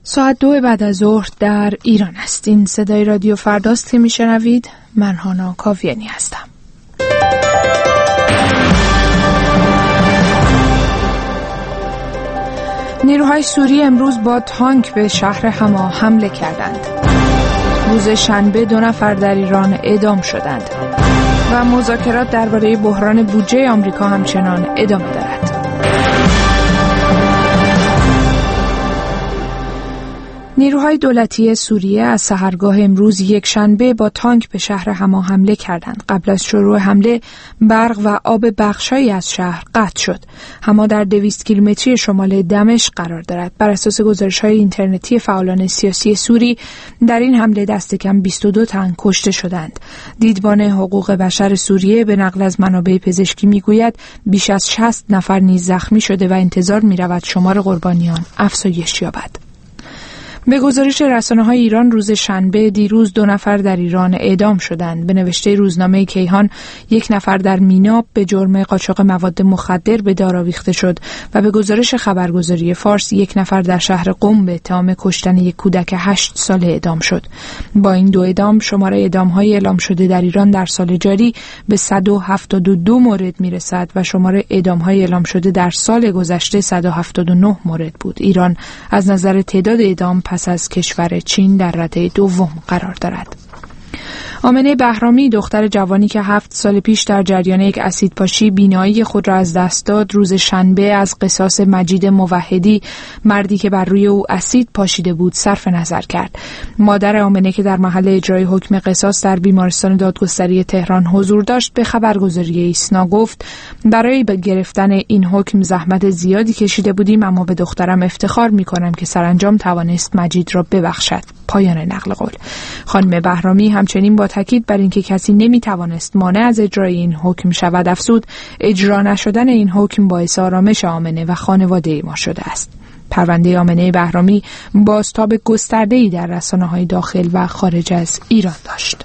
ساعت 2 بعد از ظهر در ایران است. این صدای رادیو فرداست که میشنوید. من هانا کاویانی هستم. نیروهای سوریه امروز با تانک به شهر حما حمله کردند. روز شنبه 2 نفر در ایران اعدام شدند و مذاکرات درباره بحران بودجه آمریکا همچنان ادامه دارد. نیروهای دولتی سوریه از سحرگاه امروز یک شنبه با تانک به شهر حما حمله کردند. قبل از شروع حمله برق و آب بخشایی از شهر قطع شد. حما در 200 کیلومتری شمال دمشق قرار دارد. بر اساس گزارش‌های اینترنتی فعالان سیاسی سوری در این حمله دست کم 22 تن کشته شدند. دیدبان حقوق بشر سوریه به نقل از منابع پزشکی میگوید بیش از 60 نفر نیز زخمی شده و انتظار می‌رود شمار قربانیان افزایش یابد. به گزارش رسانه‌های ایران روز شنبه دیروز 2 نفر در ایران اعدام شدند. به نوشته روزنامه کیهان 1 نفر در میناب به جرم قاچاق مواد مخدر به دار آویخته شد و به گزارش خبرگزاری فارس 1 نفر در شهر قم به اتهام کشتن یک کودک 8 ساله اعدام شد. با این 2 اعدام شمار اعدام‌های اعلام شده در ایران در سال جاری به 172 مورد میرسد و شمار اعدام‌های اعلام شده در سال گذشته 179 مورد بود. ایران از نظر تعداد اعدام پس از کشور چین در رده دوم قرار دارد. آمنه بهرامی دختر جوانی که 7 سال پیش در جریان یک اسیدپاشی بینایی خود را از دست داد روز شنبه از قصاص مجید موحدی مردی که بر روی او اسید پاشیده بود صرف نظر کرد. مادر آمنه که در محل اجرای حکم قصاص در بیمارستان دادگستری تهران حضور داشت به خبرگزاری ایسنا گفت برای گرفتن این حکم زحمت زیادی کشیده بودیم اما به دخترم افتخار می‌کنم که سرانجام توانست مجید را ببخشد. پایان نقل قول. خانم بهرامی همچنین با تاکید بر اینکه کسی نمیتوانست مانع از اجرای این حکم شود افزود اجرا نشدن این حکم باعث آرامش آمنه و خانواده ما شده است. پرونده آمنه بهرامی بازتاب گسترده‌ای در رسانه‌های داخل و خارج از ایران داشت.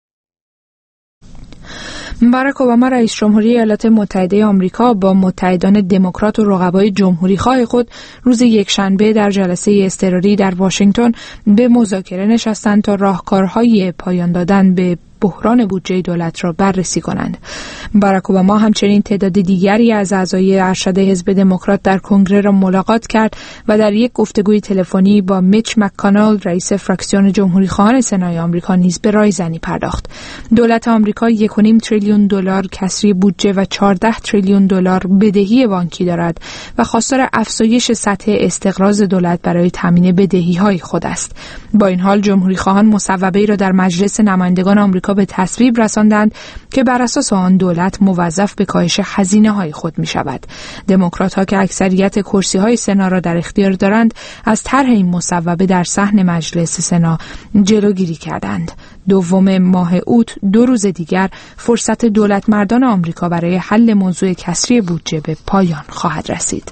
باراک اوباما رئیس جمهوری ایالات متحده آمریکا با متحدان دموکرات و رقبای جمهوری‌خواه خود روز یکشنبه در جلسه اضطراری در واشنگتن به مذاکره نشستند تا راهکارهای پایان دادن به بحران بودجه دولت را بررسی کنند. باراک اوباما همچنین تعداد دیگری از اعضای ارشد حزب دموکرات در کنگره را ملاقات کرد و در یک گفتگوی تلفنی با میچ مک‌کانل رئیس فراکسیون جمهوری‌خواهان سنای آمریکا نیز به رایزنی پرداخت. دولت آمریکا 1.5 تریلیون دلار کسری بودجه و 14 تریلیون دلار بدهی بانکی دارد و خواستار افزایش سطح استقراض دولت برای تامین بدهی‌های خود است. با این حال جمهوری‌خواهان مصوبه‌ای را در مجلس نمایندگان آمریکا به تصویب رساندند که بر اساس آن دولت موظف به کاهش هزینه‌های خود می‌شود. دموکرات‌ها که اکثریت کرسی‌های سنا را در اختیار دارند، از طرح این مصوبه در صحن مجلس سنا جلوگیری کردند. 2 ماه اوت 2 روز دیگر فرصت دولت مردان آمریکا برای حل موضوع کسری بودجه به پایان خواهد رسید.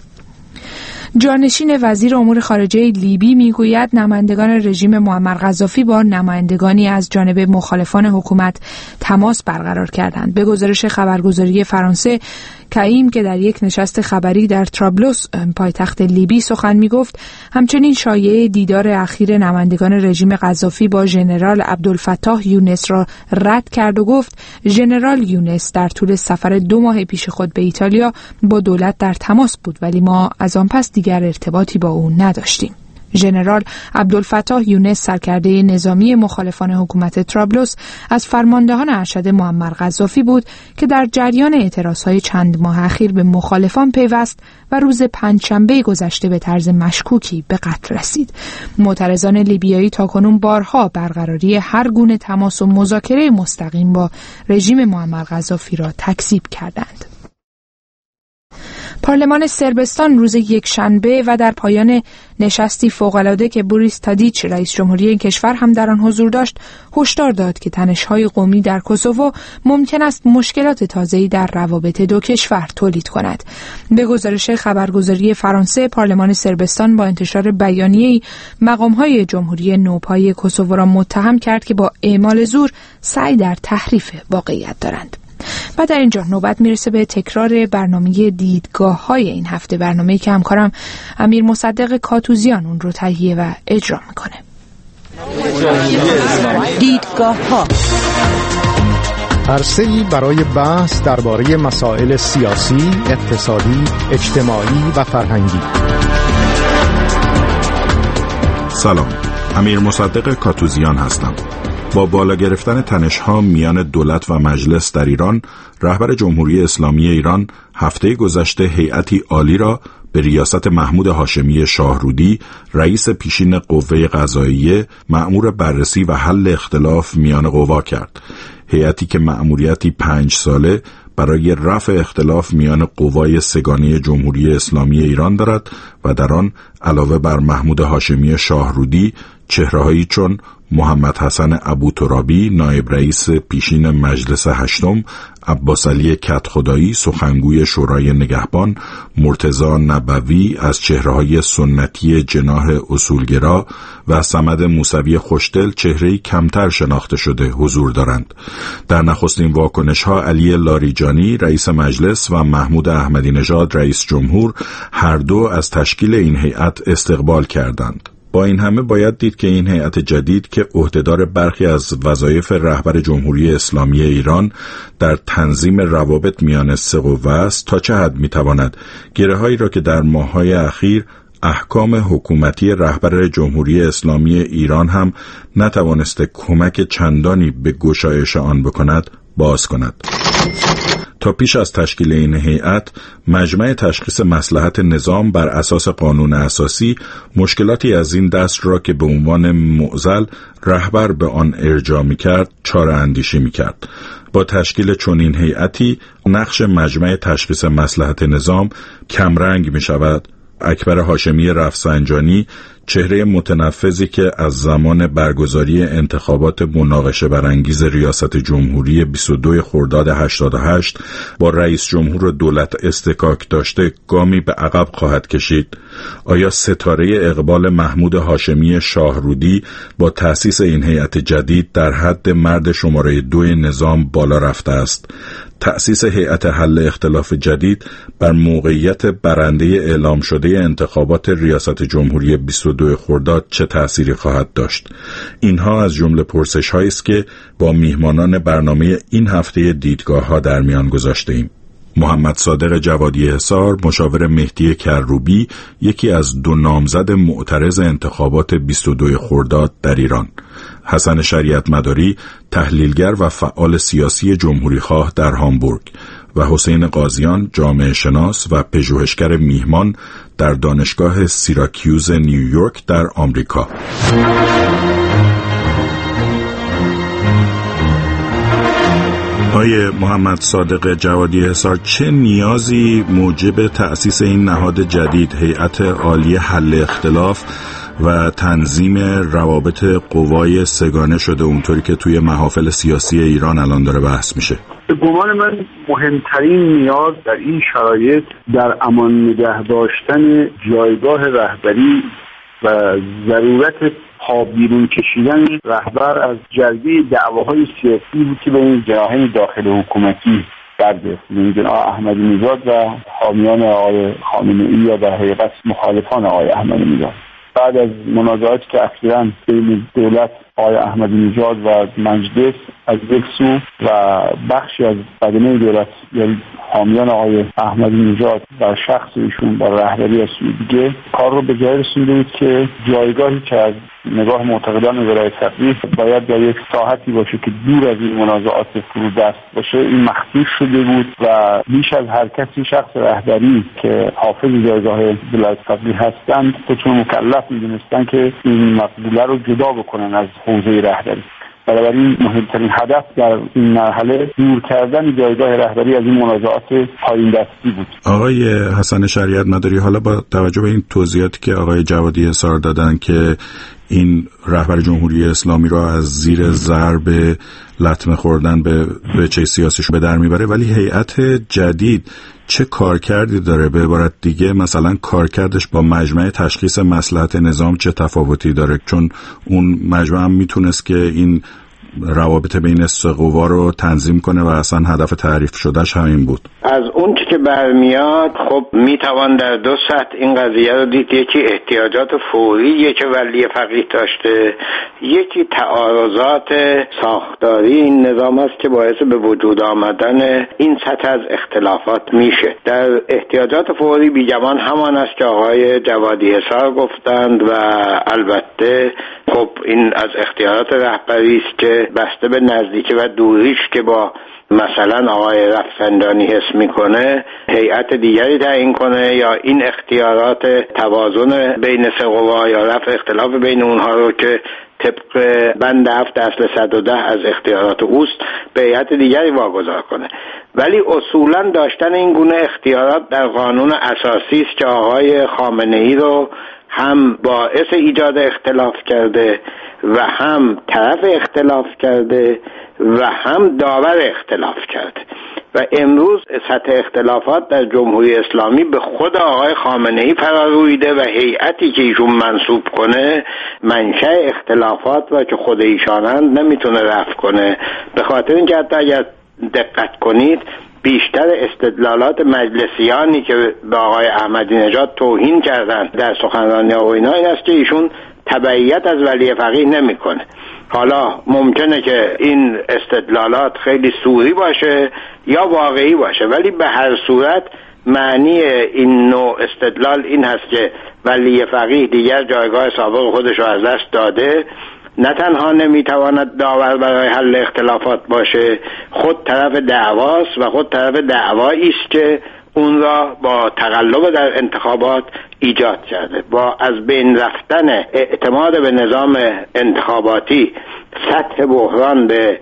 جانشین وزیر امور خارجه لیبی میگوید نمایندگان رژیم معمر قذافی با نمایندگانی از جانب مخالفان حکومت تماس برقرار کردند. به گزارش خبرگزاری فرانسه کایم که در یک نشست خبری در طرابلس پایتخت لیبی سخن میگفت همچنین شایعه دیدار اخیر نمایندگان رژیم قذافی با ژنرال عبدالفتاح یونس را رد کرد و گفت ژنرال یونس در طول سفر 2 ماه پیش خود به ایتالیا با دولت در تماس بود ولی ما از آن پس دیگر ارتباطی با او نداشتیم. ژنرال عبدالفتاح یونس سرکرده نظامی مخالفان حکومت طرابلس از فرماندهان ارشد معمر قذافی بود که در جریان اعتراضهای چند ماه اخیر به مخالفان پیوست و روز پنجشنبه گذشته به طرز مشکوکی به قتل رسید. معترضان لیبیایی تاکنون بارها برقراری هر گونه تماس و مذاکره مستقیم با رژیم معمر قذافی را تکذیب کردند. پارلمان صربستان روز یکشنبه و در پایان نشستی فوق‌العاده که بوریس تادیچ رئیس جمهوری این کشور هم در آن حضور داشت هشدار داد که تنش‌های قومی در کوسوو ممکن است مشکلات تازه‌ای در روابط 2 کشور تولید کند. به گزارش خبرگزاری فرانسه پارلمان صربستان با انتشار بیانیه‌ای مقام‌های جمهوری نوپایی کوسوو را متهم کرد که با اعمال زور سعی در تحریف واقعیت دارند. و در اینجا نوبت میرسه به تکرار برنامه دیدگاه‌های این هفته، برنامه‌ای که همکارم امیر مصدق کاتوزیان اون رو تهیه و اجرا میکنه. دیدگاه‌ها، عرصه‌ای برای بحث درباره مسائل سیاسی، اقتصادی، اجتماعی و فرهنگی. سلام، امیر مصدق کاتوزیان هستم. با بالا گرفتن تنش‌ها میان دولت و مجلس در ایران، رهبر جمهوری اسلامی ایران هفته گذشته هیئتی عالی را به ریاست محمود هاشمی شاهرودی، رئیس پیشین قوه قضاییه، مأمور بررسی و حل اختلاف میان قوا کرد. هیئتی که مأموریتی 5 ساله برای رفع اختلاف میان قوای سگانه جمهوری اسلامی ایران دارد و در آن علاوه بر محمود هاشمی شاهرودی چهره‌هایی چون محمد حسن ابوترابی نایب رئیس پیشین مجلس هشتم، عباس علی کدخدایی سخنگوی شورای نگهبان، مرتضی نبوی از چهره‌های سنتی جناح اصولگرا و صمد موسوی خوشدل چهره‌ای کمتر شناخته شده حضور دارند. در نخستین واکنش‌ها علی لاریجانی رئیس مجلس و محمود احمدی نژاد رئیس جمهور هر دو از تشکیل این هیئت استقبال کردند. با این همه باید دید که این هیئت جدید که عهدهدار برخی از وظایف رهبر جمهوری اسلامی ایران در تنظیم روابط میان سه قوه است، تا چه حد میتواند گره‌هایی را که در ماه‌های اخیر احکام حکومتی رهبر جمهوری اسلامی ایران هم نتوانسته کمک چندانی به گشایش آن بکند باز کند. تا پیش از تشکیل این هیئت، مجمع تشخیص مصلحت نظام بر اساس قانون اساسی مشکلاتی از این دست را که به عنوان معضل رهبر به آن ارجاع می‌کرد چاره اندیشی می‌کرد. با تشکیل چنین هیئتی نقش مجمع تشخیص مصلحت نظام کمرنگ می‌شود. اکبر هاشمی رفسنجانی، چهره متنفذی که از زمان برگزاری انتخابات مناقشه برانگیز ریاست جمهوری 22 خرداد 88 با رئیس جمهور دولت استکاک داشته، گامی به عقب خواهد کشید. آیا ستاره اقبال محمود هاشمی شاهرودی با تأسیس این هیئت جدید در حد مرد شماره 2 نظام بالا رفته است؟ تأسیس هیئت حل اختلاف جدید بر موقعیت برنده اعلام شده انتخابات ریاست جمهوری 22 خرداد چه تأثیری خواهد داشت؟ اینها از جمله پرسش‌هایی است که با میهمانان برنامه این هفته دیدگاه‌ها در میان گذاشته‌ایم. محمد صادق جوادی حصار، مشاور مهدی کروبی، یکی از 2 نامزد معترض انتخابات 22 خرداد در ایران. حسن شریعت مداری، تحلیلگر و فعال سیاسی جمهوریخواه در هامبورگ و حسین قاضیان، جامعه شناس و پژوهشگر میهمان در دانشگاه سیراکیوز نیویورک در آمریکا. آقای محمد صادق جوادی حصار، چه نیازی موجب تأسیس این نهاد جدید، هیئت عالی حل اختلاف و تنظیم روابط قوای سگانه شده اونطوری که توی محافل سیاسی ایران الان داره بحث میشه؟ به گمان من مهمترین نیاز در این شرایط در امان نگه داشتن جایگاه رهبری و ضرورت پا بیرون کشیدن رهبر از جلبه دعواهای سیاسی بود که به این جناحین داخل حکومتی درده، جناب احمدی نژاد و حامیان آقای خامنه‌ای یا در حقیقت مخالفان آقای احمدی نژاد. بعد از منازعاتی که اخیراً بین دولت آقای احمدی نژاد و مجلس از یک سو و بخشی از بدنه دولت یعنی حامیان آقای احمدی نژاد و شخص ایشون با رهبری از سوی دیگه کار رو به جای رسونده بود که جایگاهی که از نگاه معتقدان ولایت فقیه باید در یک ساحتی باشه که دور از این منازعات فرودست باشه، این مخدوش شده بود و بیش از هر کسی شخص رهبری که حافظ جایگاه ولایت فقیه هستند خودشون مکلف می‌دونستن که این مقبوله رو جدا بکنن از حوزه رهبری. بنابراین مهمترین هدف در این مرحله دور کردن جایگاه رهبری از این منازعات پایین دستی بود. آقای حسن شریعت مداری، حالا با توجه به این توضیحاتی که آقای جوادی حصار دادن که این رهبر جمهوری اسلامی را از زیر ضرب لطمه خوردن به وجه سیاسیش به در میبره، ولی هیئت جدید چه کارکردی داره؟ به عبارت دیگه مثلا کارکردش با مجمع تشخیص مصلحت نظام چه تفاوتی داره؟ چون اون مجمع هم میتونست که این روابط بین سه قوا رو تنظیم کنه و اصلا هدف تعریف شدهش همین بود. از اون که برمیاد خب میتوان در دو سطح این قضیه رو دید. یکی احتیاجات فوری که ولی فقیه داشته، یکی تعارضات ساختاری این نظام است که باعث به وجود آمدن این سطح از اختلافات میشه. در احتیاجات فوری بیگمان همان است که آقای جوادی حصار گفتند و البته خب این از اختیارات رهبری است که بسته به نزدیکی و دوریش که با مثلا آقای رفسنجانی حس میکنه هیئت دیگری تعیین کنه یا این اختیارات توازن بین سه قوا یا رفع اختلاف بین اونها رو که طبق بند 7 اصل 110 از اختیارات اوست به هیئت دیگری واگذار کنه. ولی اصولا داشتن این گونه اختیارات در قانون اساسی است که آقای خامنه‌ای رو هم باعث ایجاد اختلاف کرده و هم طرف اختلاف کرده و هم داور اختلاف کرده و امروز سطح اختلافات در جمهوری اسلامی به خود آقای خامنه‌ای فرا رویده و هیئتی که ایشون منصوب کنه منشأ اختلافات و که خود ایشانند نمیتونه رفع کنه. به خاطر اینکه حتی اگر دقت کنید بیشتر استدلالات مجلسیانی که به آقای احمدی نژاد توهین کردند در سخنرانی‌ها و اینا این است که ایشون تبعیت از ولی فقیه نمیکنه. حالا ممکنه که این استدلالات خیلی سوری باشه یا واقعی باشه، ولی به هر صورت معنی این نوع استدلال این هست که ولی فقیه دیگر جایگاه سابق خودش رو از دست داده، نه تنها نمیتواند داور برای حل اختلافات باشه، خود طرف دعواست و خود طرف دعوایی است که اون را با تقلب در انتخابات ایجاد کرده. با از بین رفتن اعتماد به نظام انتخاباتی سطح بحران به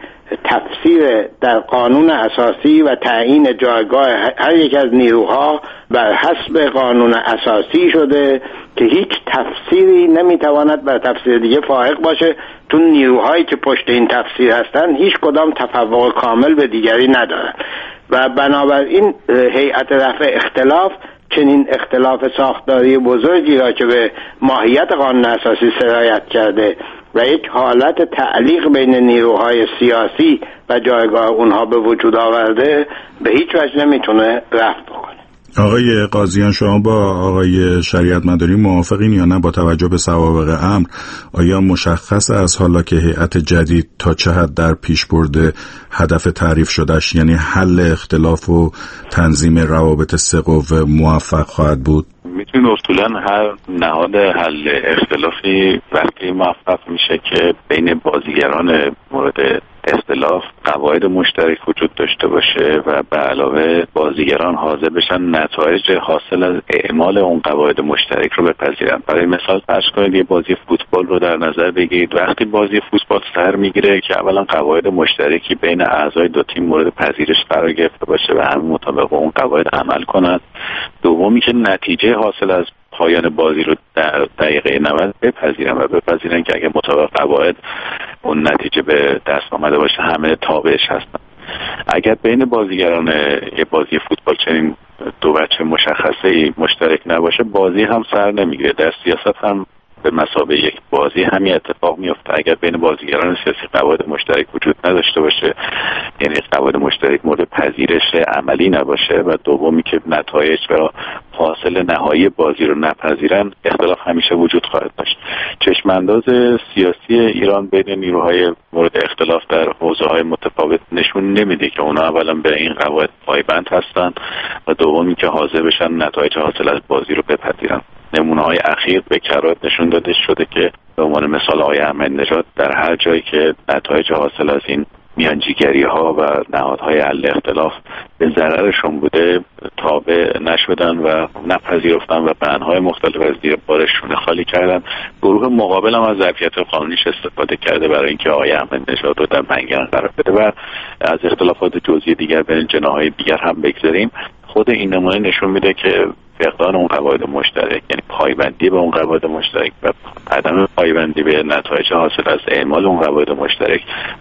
تفسیر در قانون اساسی و تعیین جایگاه هر یک از نیروها بر حسب قانون اساسی شده که هیچ تفسیری نمیتواند بر تفسیر دیگه فائق باشه، چون نیروهایی که پشت این تفسیر هستن هیچ کدام تفوق کامل به دیگری ندارن و بنابراین هیئت رفع اختلاف چنین اختلاف ساختاری بزرگی را که به ماهیت قانون اساسی سرایت کرده و یک حالت تعلیق بین نیروهای سیاسی و جایگاه اونها به وجود آورده به هیچ وجه نمیتونه رفع بکنه. آقای قاضیان، شما با آقای شریعت مداری موافقین یا نه؟ با توجه به سوابق امر آیا مشخص از حالا که هیئت جدید تا چه حد در پیش برده هدف تعریف شدهش یعنی حل اختلاف و تنظیم روابط سه قوه موفق خواهد بود؟ میتونیم اصولا هر نهاد حل اختلافی وقتی موفق میشه که بین بازیگران مورد اختلاف قواعد مشترک وجود داشته باشه و به علاوه بازیگران حاضر بشن نتایج حاصل از اعمال اون قواعد مشترک رو بپذیرن. برای مثال فرض کنید یه بازی فوتبال رو در نظر بگیرید. وقتی بازی فوتبال سر میگیره که اولا قواعد مشترکی بین اعضای دو تیم مورد پذیرش قرار گرفته باشه و همه مطابق اون قواعد عمل کنند. دومی که نتیجه حاصل از پایان بازی رو در دقیقه 90 بپذیرن که اگه مطابق قواعد اون نتیجه به دست آمده باشه همه تابعش هستن. اگر بین بازیگران یه بازی فوتبال چنین دو بچه مشخصه مشترک نباشه بازی هم سر نمیگیره. در سیاست هم به مثابه یک بازی همین اتفاق میفته. اگر بین بازیگران سیاسی قواعد مشترک وجود نداشته باشه، یعنی قواعد مشترک مورد پذیرش عملی نباشه و دومی که نتایج و حاصل نهایی بازی رو نپذیرن، اختلاف همیشه وجود خواهد داشت. چشمانداز سیاسی ایران بین نیروهای مورد اختلاف در حوزه‌های متفاوت نشون نمیده که اونا اولا به این قواعد پایبند هستن و دومی که حاضر بشن نتایج حاصل از بازی رو بپذیرن. نمونه‌های اخیر به کرات نشون داده شده که به عنوان مثال آقای احمدی نژاد در هر جایی که نتایج حاصل از این میانجیگری‌ها و نهادهای حل اختلاف به ضررشون بوده تابع نشدن و نپذیرفتن و بندهای مختلف از زیر بارشون خالی کردن. گروه مقابل هم از ظرفیت قانونیش استفاده کرده برای اینکه آقای احمدی نژاد رو در منگنه قرار بده و از اختلافات جزئی دیگر بین جناح‌های دیگر هم بگذاریم. خود این نمونه نشون میده که فقدان اون قواعد مشترک، یعنی پایبندی به اون قواعد مشترک و عدم پایبندی به نتایج حاصل از اعمال اون قواعد مشترک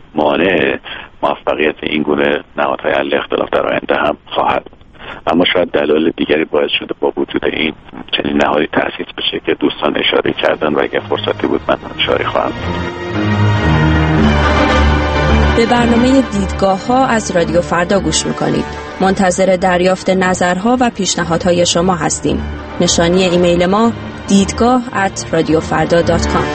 مانع موفقیت این گونه نهادهای حل اختلاف در آینده هم خواهد. اما شاید دلایل دیگری باعث شده با وجود این چنین نهادی تأسیس بشه که دوستان اشاره کردن و اگر فرصتی بود من اشاره خواهم. به برنامه دیدگاه‌ها از رادیو فردا گوش می‌کنید. منتظر دریافت نظرها و پیشنهادهای شما هستیم. نشانی ایمیل ما دیدگاه@radiofarda.com.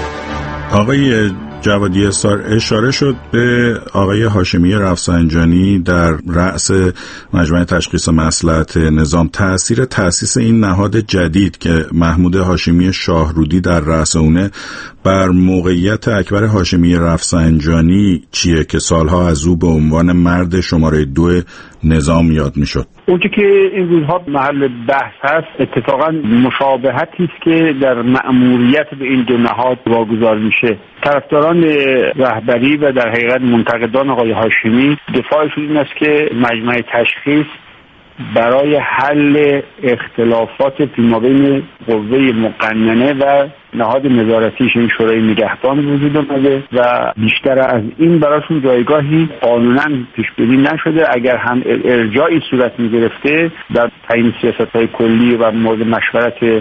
آقای جوادی استار، اشاره شد به آقای هاشمی رفسنجانی در رأس مجمع تشخیص مصلحت نظام. تأسیس این نهاد جدید که محمود هاشمی شاهرودی در رأس اونه بر موقعیت اکبر هاشمی رفسنجانی چیه که سالها از او به عنوان مرد شماره 2 نظام یاد میشد؟ اونچه که این روزها محل بحث هست اتفاقا مشابهتی است که در مأموریت به این دو نهاد واگذار میشه. طرفداران رهبری و در حقیقت منتقدان آقای هاشمی دفاعشون این است که مجمع تشخیص برای حل اختلافات فیمابین قوه مقننه و نهاد نظارتیش این شورای نگهبان وجود آمده و بیشتر از این براشون جایگاهی قانونا پیش بینی نشده. اگر هم ارجاعی صورت می‌گرفته در تعیین سیاست‌های کلی و مورد مشورت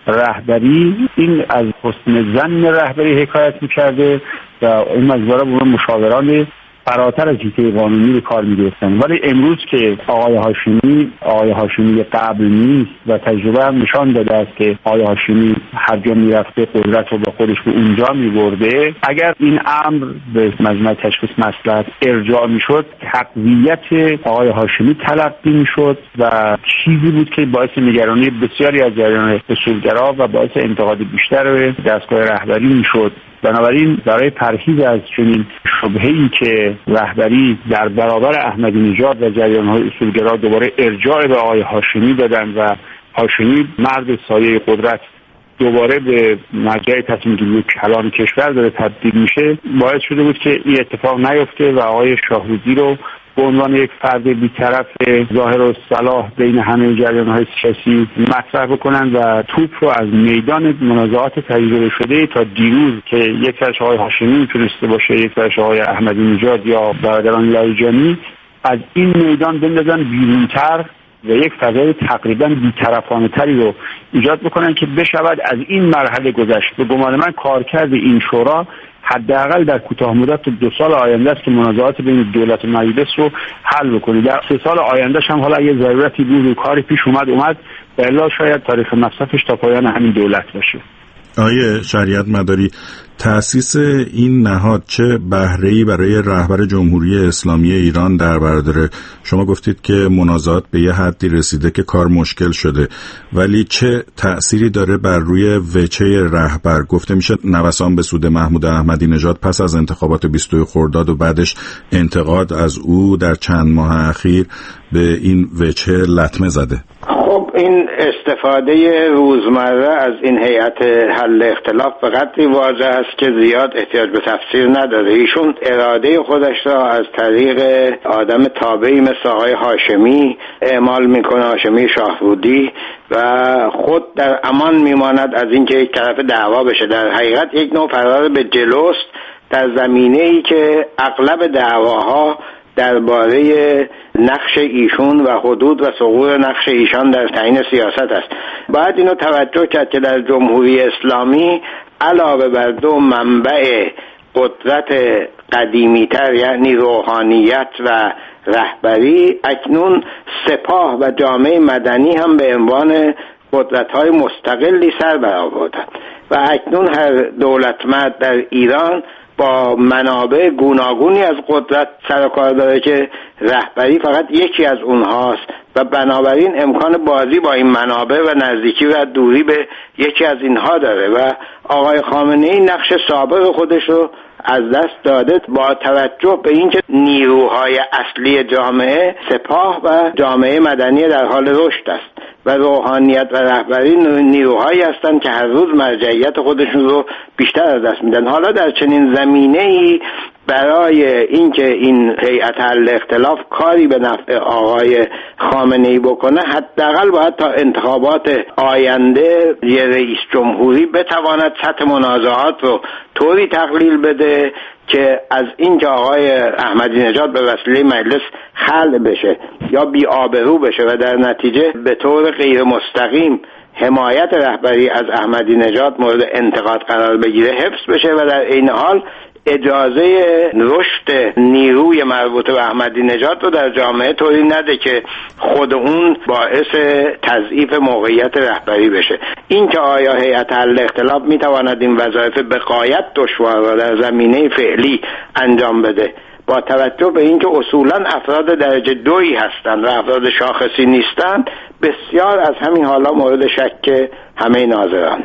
رهبری، این از حسن ظن رهبری حکایت می‌کرده و این مجبورا به مشاوران فراتر از جیته قانونی به کار می‌گرفتن. ولی امروز که آقای هاشمی قبل نیست و تجربه هم نشان داده است که آقای هاشمی هر جا میرفته قدرت رو با خودش به اونجا میبرده، اگر این امر به مجمع تشخیص مصلحت ارجاع میشد، تقویت آقای هاشمی تلقی میشد و چیزی بود که باعث نگرانی بسیاری از جریان اصولگرا و باعث انتقاد بیشتر دستگاه رهبری میشد. بنابراین برای پرهیز از چنین شبهه‌ای که رهبری در برابر احمدی نژاد و جریان‌های اصولگرا دوباره ارجاع به آقای هاشمی دادن و هاشمی مرد سایه قدرت دوباره به مرجع تصمیم گیری کلان کشور داره تبدیل میشه، باعث شده بود که این اتفاق نیفته و آقای شاهرودی رو به عنوان یک فرد بی‌طرف ظاهر و صلاح بین همه جریان‌های سیاسی مطرح بکنن و توپ رو از میدان منازعات تجربه شده تا دیروز که یک طرف آقای هاشمی میتونسته باشه، یک طرف آقای احمدی نژاد یا برادران لاریجانی، از این میدان بندازن بیرونتر و یک فضای تقریبا بی‌طرفانه تری رو ایجاد بکنن که بشود از این مرحله گذشت. به گمان من کارکرد این شورا حداقل در کوتاه مدت 2 سال آینده است که منازعات بین دولت و مجلس رو حل بکنه. در 3 سال آیندهش هم حالا اگه ضرورتی بود و کاری پیش اومد الا شاید تاریخ مصرفش تا پایان همین دولت باشه. آیه شریعت مداری، تأسیس این نهاد چه بهره‌ای برای رهبر جمهوری اسلامی ایران در بر داره؟ شما گفتید که منازعات به یه حدی رسیده که کار مشکل شده، ولی چه تأثیری داره بر روی وجه رهبر؟ گفته میشه نوسان به سود محمود احمدی نژاد پس از انتخابات 22 خرداد و بعدش انتقاد از او در چند ماه اخیر به این وجه لطمه زده. خب این استفاده روزمره از این هیئت حل اختلاف به قدری واضح است که زیاد احتیاج به تفسیر نداره. ایشون اراده خودش را از طریق آدم تابعی مثل آقای هاشمی اعمال میکنه، هاشمی شاهرودی، و خود در امان میماند از اینکه یک طرف دعوا بشه. در حقیقت یک نوع فرار به جلوست در زمینه‌ای که اغلب دعواها درباره نقش ایشون و حدود و ثغور نقش ایشان در تعیین سیاست است. باید اینو توجه کرد که در جمهوری اسلامی علاوه بر 2 منبع قدرت قدیمی‌تر یعنی روحانیت و رهبری، اکنون سپاه و جامعه مدنی هم به عنوان قدرت‌های مستقلی سر برآوردند و اکنون هر دولتمرد در ایران با منابع گوناگونی از قدرت سر و کار داره که رهبری فقط یکی از اونهاست و بنابراین امکان بازی با این منابع و نزدیکی و دوری به یکی از اینها داره و آقای خامنه‌ای نقش سابق خودش رو از دست داده با توجه به اینکه نیروهای اصلی جامعه سپاه و جامعه مدنی در حال رشد است و روحانیت و رهبری نیروهایی هستند که هر روز مرجعیت خودشون رو بیشتر از دست میدن. حالا در چنین زمینه‌ای برای اینکه این هیئت حل اختلاف کاری به نفع آقای خامنه‌ای بکنه، حداقل باید تا انتخابات آینده یه رئیس جمهوری بتواند سطح منازعات رو طوری تقلیل بده که از اینکه آقای احمدی نژاد به وسیله مجلس خلع بشه یا بی‌آبرو بشه و در نتیجه به طور غیر مستقیم حمایت رهبری از احمدی نژاد مورد انتقاد قرار بگیره حفظ بشه و در این حال اجازه رشد نیروی مربوط به احمدی نژاد رو در جامعه طوری نده که خود اون باعث تضعیف موقعیت رهبری بشه. این که آیا هیئت حل اختلاف میتواند این وظایف به غایت دشوار را در زمینه فعلی انجام بده، با توجه به اینکه اصولا افراد درجه دویی هستند و افراد شاخصی نیستند، بسیار از همین حالا مورد شک همه ناظران.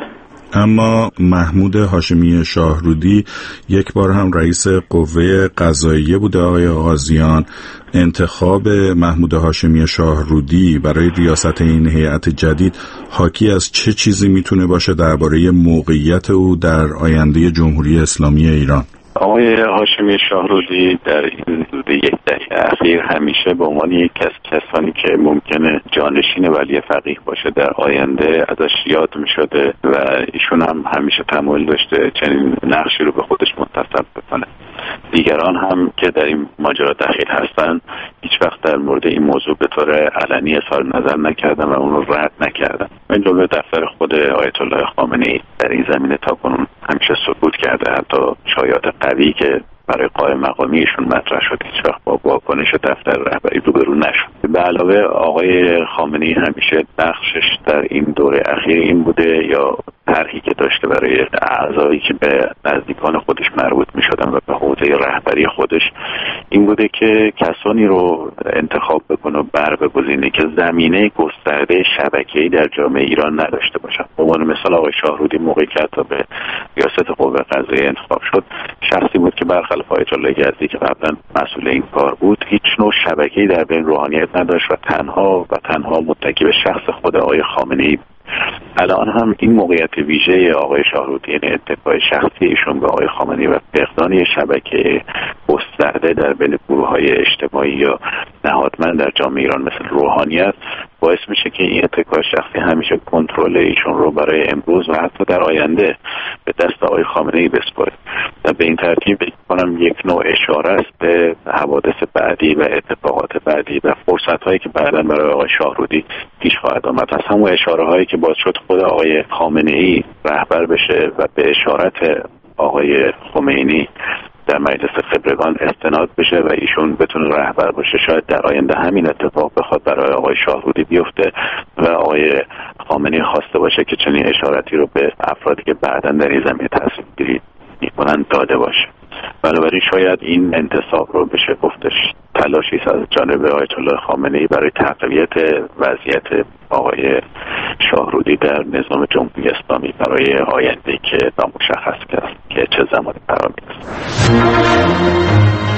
اما محمود هاشمی شاهرودی یک بار هم رئیس قوه قضاییه بوده. آقای آغازیان، انتخاب محمود هاشمی شاهرودی برای ریاست این هیئت جدید حاکی از چه چیزی میتونه باشه درباره موقعیت او در آینده جمهوری اسلامی ایران؟ آقای هاشمی شاهرودی در این یک دهه اخیر همیشه به عنوان یک از کسانی که ممکنه جانشین ولی فقیه باشه در آینده ازش یاد می شده و ایشون هم همیشه تمایل داشته چنین نقشی رو به خودش منتسب بکنه. دیگران هم که در این ماجرا دخیل هستن هیچ وقت در مورد این موضوع به طور علنی اظهار نظر نکردن و اون رو رد نکردن. من جمله دفتر خود آیت الله خامنه‌ای در این زمینه تاکنون همیشه سکوت کرده. حتی شایعات قوی که برای قائم مقامیشون مطرح شد هیچ وقت با واکنش دفتر رهبری روبرو نشد. به علاوه آقای خامنه‌ای همیشه نقشش در این دوره اخیر این بوده یا طرحی که داشته برای اعضایی که به نزدیکان خودش مربوط می شدن و به حوزه رهبری خودش این بوده که کسانی رو انتخاب بکنه و بگذینه که زمینه گسترده شبکه‌ای در جامعه ایران نداشته باشن. به عنوان مثال آقای شاهرودی موقعی که تا به ریاست قوه قضاییه انتخاب شد شخصی بود که برخلاف آیت الله یزدی که قبلا مسئول این کار بود هیچ نوع شبکه‌ای در بین روحانیت نداشت و تنها متکی به شخص خود آقای خامنه‌ای. الان هم این موقعیت ویژه آقای شاهرودی، یعنی اتکای شخصی ایشون به آقای خامنه‌ای و فقدان شبکه گسترده در بین گروه‌های اجتماعی یا نهادمند در جامعه ایران مثل روحانیت، باعث میشه که این اتکای شخصی همیشه کنترل ایشون رو برای امروز و حتی در آینده به دست آقای خامنه‌ای بسپاره. و به این ترتیب بکنم یک نوع اشاره است به حوادث بعدی و اتفاقات بعدی و فرصت‌هایی که بعداً برای آقای شاهرودی پیش خواهد آمد. از همون اشاره‌هایی که باعث شد خود آقای خامنه‌ای رهبر بشه و به اشارت آقای خمینی در مجلس خبرگان استناد بشه و ایشون بتونه رهبر باشه، شاید در آینده همین اتفاق بخواد برای آقای شاهرودی بیفته و آقای خامنه‌ای خواسته باشه که چنین اشارتی رو به افرادی که بعداً در این زمینه تصمیم میکنن داده باشه. بنابراین شاید این انتصاب رو بشه گفتش تلاشی از جانب آیت الله خامنه‌ای برای تقویت وضعیت آقای شاهرودی در نظام جمهوری اسلامی برای آینده که نامشخص است که چه زمانی قرار می‌گیرد.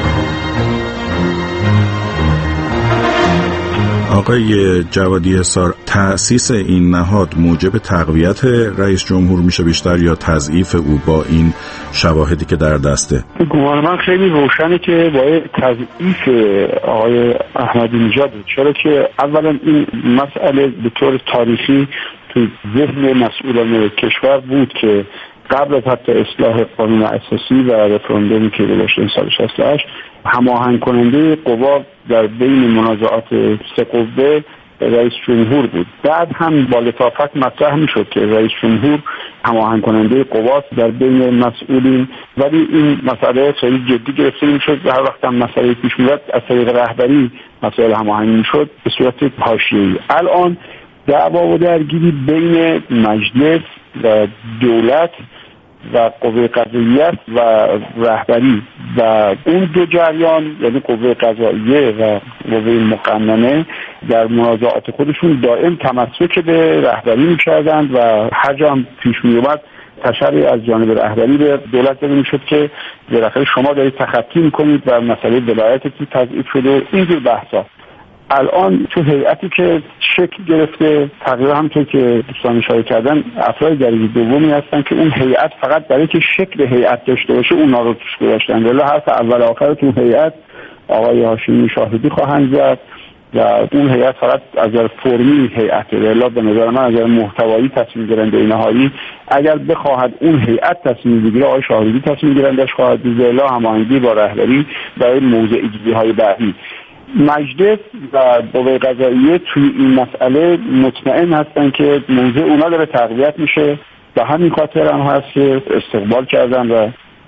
آقای جوادی حصار، تأسیس این نهاد موجب تقویت رئیس جمهور میشه بیشتر یا تضعیف او با این شواهدی که در دسته؟ گمان من خیلی روشنه که باید تضعیف آقای احمدی نژاد، چرا که اولا این مسئله به طور تاریخی تو ذهن مسئولان کشور بود که قبل از حتی اصلاح قانون اساسی و رفراندومی که گذشت این سال 68 هماهنگ کننده قوا در بین منازعات سه قوه رئیس جمهور بود. بعد هم با لطافت مطرح میشد که رئیس جمهور هماهنگ کننده قواست در بین مسئولین، ولی این مسئله خیلی جدی گرفته میشد و هر وقت هم مسئله پیش میاد از طریق رهبری مسئله هماهنگ میشد به صورت حاشیه‌ای. الان دعوا و درگیری بین مجلس و دولت و قوه قضاییه و رهبری و اون دو جریان، یعنی قوه قضاییه و قوه مقننه، در منازعات خودشون دائم تمسک به رهبری می‌کردند و هر جا هم پیش می‌اومد تشریع از جانب رهبری به دولت داده می‌شد که بالاخره شما دارید تخطی می‌کنید و مسئله ولایتتون تضعیف شده. اینجور بحثا الان تو هیئتی که شکل گرفته تقریبا همونطور که دوستان اشاره کردن افراد درجه دومی هستن که اون هیئت فقط برای که شکل هیئت داشته باشه اونا رو توش گذاشتن، ولی حرف اول آخر تو هیئت آقای هاشمی شاهرودی خواهند زد و اون هیئت فقط از نظر فرمی هیئت، ولی به نظر من از نظر محتوایی تصمیم گیرنده نهایی اگر بخواهد اون هیئت تصمیم بگیره آقای شاهرودی تصمیم گیرندش خواهد بود، ولی هماهنگی با رهبری برای موضع‌گیری‌های بعدی. مجلس و قوه قضاییه توی این مسئله مطمئن هستن که موضوع اونا داره تقویت میشه و همین خاطر هم هست که استقبال کردن و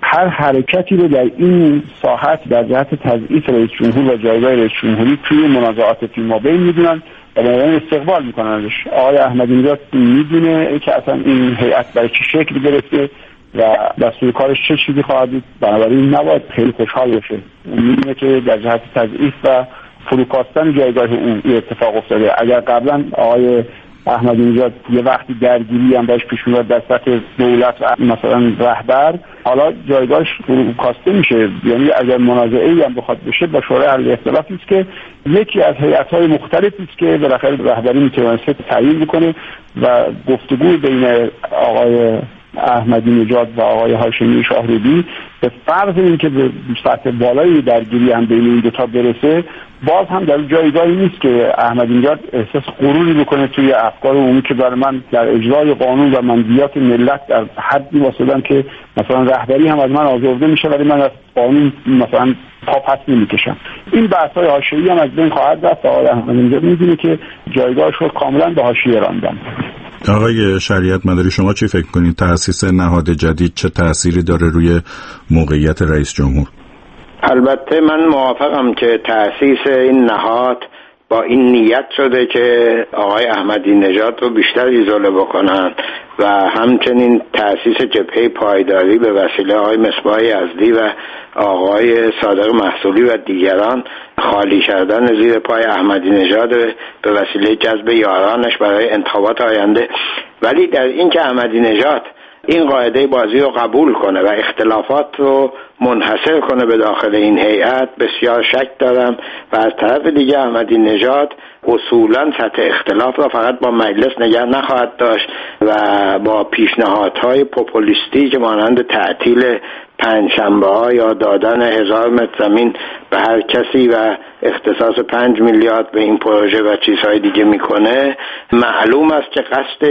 هر حرکتی رو در این ساحت در جهت تضعیف رئیس جمهور و جایگاه رئیس جمهوری توی منازعات فیمابین میدونن و بنابراین استقبال میکننش. آقای احمدی نژاد میدونه که اصلا این هیئت برای چه شکل گرفته و دستور کارش چه چیزی خواهد بود، بنابراین نباید خیلی خوشحال بشه. میدونه که در جهت تضعیف و فروکاستن جایگاه اون اتفاق افتاده. اگر قبلا آقای احمدی نژاد یه وقتی درگیری هم باش پیش میاد در سطح دولت و مثلا رهبر، حالا جایگاهش فروکاسته میشه. یعنی اگر منازعه‌ای هم بخواد بشه با شورای حل اختلافی است که یکی از هیئت‌های مختلفی است که بالاخره رهبری میتونه تعیین بکنه و گفتگو بین آقای احمدی نژاد و آقای هاشمی شاهرودی به فرض اینکه به سطح بالای درگیری هم بین این دو تا برسه، باز هم در جایگاهی نیست که احمدی نژاد احساس غروری بکنه توی افکار عمومی که برای من در اجرای قانون و منزیات ملت در حدی واسدم که مثلا رهبری هم از من آزرده میشه ولی من از قانون مثلا پا پس نمیکشم. این بحث‌های حاشیه‌ای هم از بین خواهد رفت. آقای احمدی نژاد میدونه که جایگاهش رو کاملا به حاشیه راندن. آقای شریعت مداری، شما چی فکر کنید؟ تأسیس نهاد جدید چه تأثیری داره روی موقعیت رئیس جمهور؟ البته من موافقم که تأسیس این نهاد با این نیت شده که آقای احمدی نژاد رو بیشتر ایزوله بکنن و همچنین تأسیس جبهه پایداری به وسیله آقای مصباح یزدی و آقای صادق محصولی و دیگران خالی کردن زیر پای احمدی نژاد به وسیله جذب یارانش برای انتخابات آینده. ولی در این که احمدی نژاد این قاعده بازی رو قبول کنه و اختلافات رو منحصر کنه به داخل این هیئت بسیار شک دارم و از طرف دیگه احمدی نژاد اصولا سطح اختلاف را فقط با مجلس نگه نخواهد داشت و با پیشنهادهای پوپولیستی که مانند تعطیل پنجشنبه ها یا دادن 1000 متر زمین به هر کسی و اختصاص 5 میلیارد به این پروژه و چیزهای دیگه میکنه، معلوم است که قصدش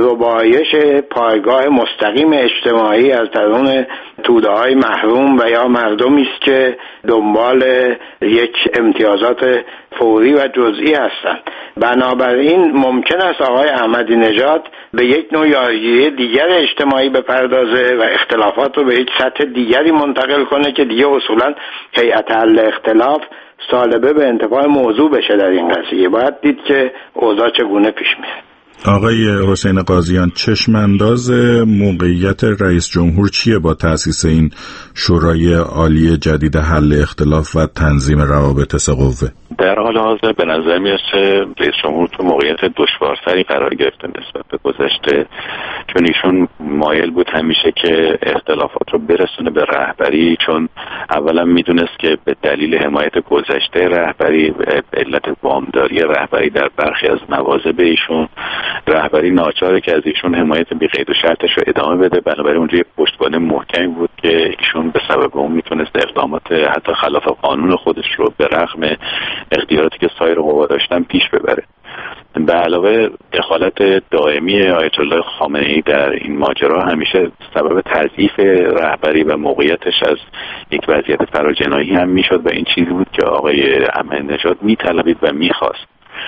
ربایش پایگاه مستقیم اجتماعی از درون توده‌های محروم و یا مردمی است که دنبال یک امتیازات فوری و جزئی هستند. بنابراین ممکن است آقای احمدی نژاد به یک نوع یارگیری دیگر اجتماعی بپردازه و اختلافات رو به یک سطح دیگری منتقل کنه که دیگه اصولا هیئت حل اختلاف سالبه به انتفاع موضوع بشه در این قضیه. باید دید که اوضاع چگونه پیش میاد. آقای حسین قاضیان، چشمانداز موقعیت رئیس جمهور چیه با تأسیس این شورای عالی جدید حل اختلاف و تنظیم روابط سه قوه؟ در حال حاضر به نظر میرسه رئیس جمهور تو موقعیت دشوارتری قرار گرفته نسبت به گذشته، چون ایشون مایل بود همیشه که اختلافات رو برسونه به رهبری، چون اولا میدونست که به دلیل حمایت گذشته رهبری به علت وامداری رهبری در برخی از مواضع ایشون، رهبری ناچاره که از ایشون حمایت بی قید و شرطش رو ادامه بده. بنابراین اونجا یک پشتوانه محکمی بود که ایشون به سبب اون میتونست اقدامات حتی خلاف قانون خودش رو به رغم اختیاراتی که سایر قوا داشتن پیش ببره. به علاوه دخالت دائمی آیت الله خامنه‌ای در این ماجرا همیشه سبب تضعیف رهبری و موقعیتش از یک وضعیت فراجناحی هم میشد و این چیزی بود که آقای احمدی نژاد میطلبید و میخواست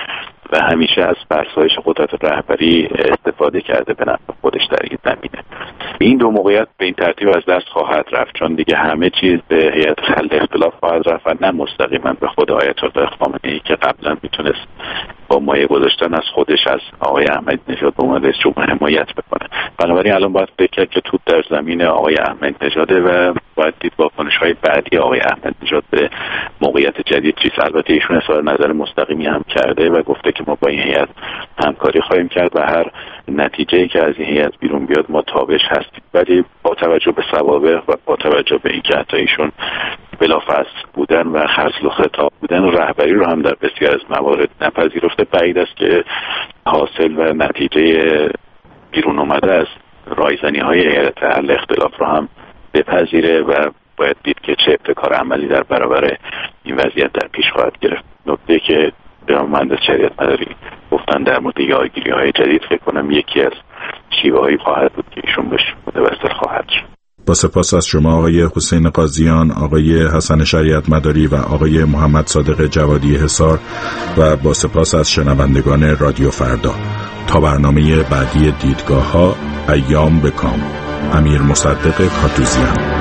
و همیشه از فرسایش قدرت رهبری استفاده کرده به نفع خودش در این زمینه. این دو موقعیت به این ترتیب از دست خواهد رفت، چون دیگه همه چیز به هیئت حل اختلاف خواهد رفت و نه مستقیما به خود آیت الله خامنه‌ای که قبلا میتونست با مایه گذاشتن از خودش از آقای احمدی نژاد به عنوان رئیس جمهور حمایت بکنه. بنابراین الان باید فکر کرد که توپ در زمین آقای احمدی نژاده و باید دید واکنش‌های بعدی آقای احمدی نژاد به موقعیت جدید چیست. البته ایشون اظهار نظر مستقیمی هم کرده و گفته که ما با این هیئت همکاری خواهیم کرد و هر نتیجه‌ای که از این هیئت بیرون بیاد ما تابعش هستیم، ولی با توجه به سوابق و با توجه به اینکه حتی ایشون بلافاصل بودن و خصل و خطاب بودن رهبری رو هم در بسیار از موارد نپذیرفته، بعید است که حاصل و نتیجه بیرون اومده از رایزنی‌های هیئت حل اختلاف رو هم بپذیره و باید دید که چه ابتکار عملی در برابر این وضعیت در پیش خواهد گرفت. نکته که مهندس شریعت مداری گفتن در مورد یارگیری‌های جدید فکر کنم یکی از شیوه‌هایی خواهد بود که ایشون بهش متوسل خواهد شد. با سپاس از شما آقای حسین قاضیان، آقای حسن شریعت مداری و آقای محمد صادق جوادی حصار و با سپاس از شنوندگان رادیو فردا. تا برنامه بعدی دیدگاه‌ها، ایام به کام. امیر مصدق کاتوزیان.